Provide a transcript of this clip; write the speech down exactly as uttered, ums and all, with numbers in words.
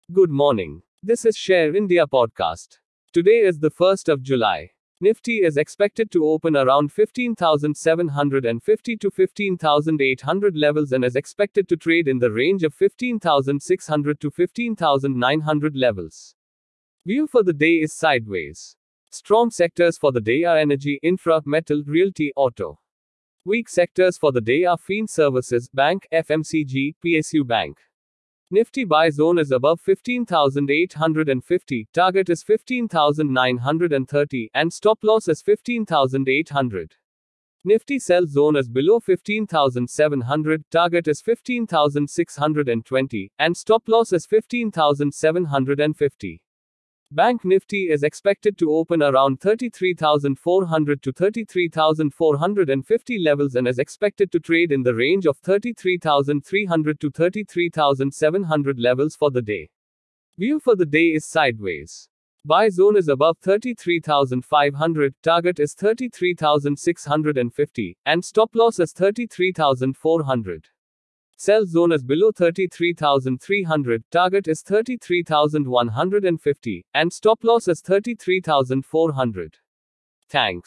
Good morning. This is Share India podcast. Today is the first of July. Nifty is expected to open around fifteen thousand seven hundred fifty to fifteen thousand eight hundred levels and is expected to trade in the range of fifteen thousand six hundred to fifteen thousand nine hundred levels. View for the day is sideways. Strong sectors for the day are energy, infra, metal, realty, auto. Weak sectors for the day are fin services, bank, F M C G, P S U Bank. Nifty buy zone is above fifteen thousand eight hundred fifty, target is fifteen thousand nine hundred thirty, and stop loss is fifteen thousand eight hundred. Nifty sell zone is below fifteen thousand seven hundred, target is fifteen thousand six hundred twenty, and stop loss is fifteen thousand seven hundred fifty. Bank Nifty is expected to open around thirty-three thousand four hundred to thirty-three thousand four hundred fifty levels and is expected to trade in the range of thirty-three thousand three hundred to thirty-three thousand seven hundred levels for the day. View for the day is sideways. Buy zone is above thirty-three thousand five hundred, target is thirty-three thousand six hundred fifty, and stop loss is thirty-three thousand four hundred. Sell zone is below thirty-three thousand three hundred, target is thirty-three thousand one hundred fifty, and stop loss is thirty-three thousand four hundred. Thanks.